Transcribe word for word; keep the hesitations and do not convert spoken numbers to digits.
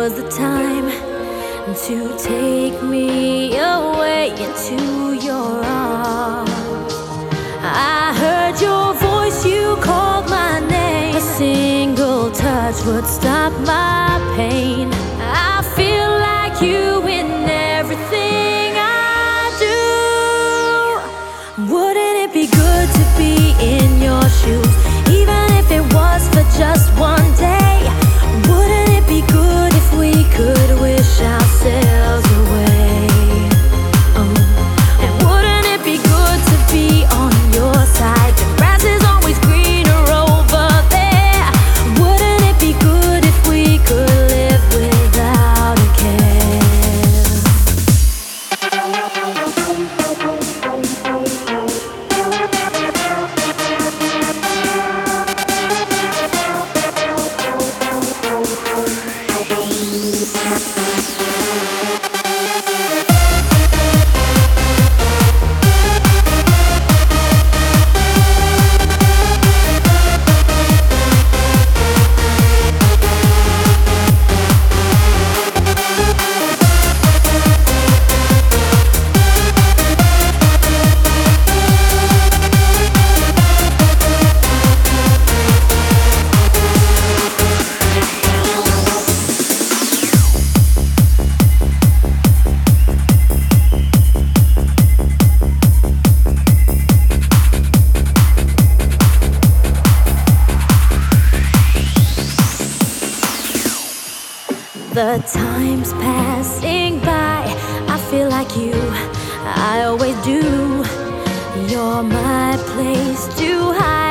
was the time to take me away into your arms. I heard your voice, you called my name. A single touch would stop my pain. I feel like you in everything I do. Wouldn't it be good to be in your shoes, even if it was for just one day? Wouldn't it be good if we could wish ourselves away? Um, and wouldn't it be good to be on your side? The grass is always greener over there. Wouldn't it be good if we could live without a care? The time's passing by, I feel like you, I always do. You're my place to hide.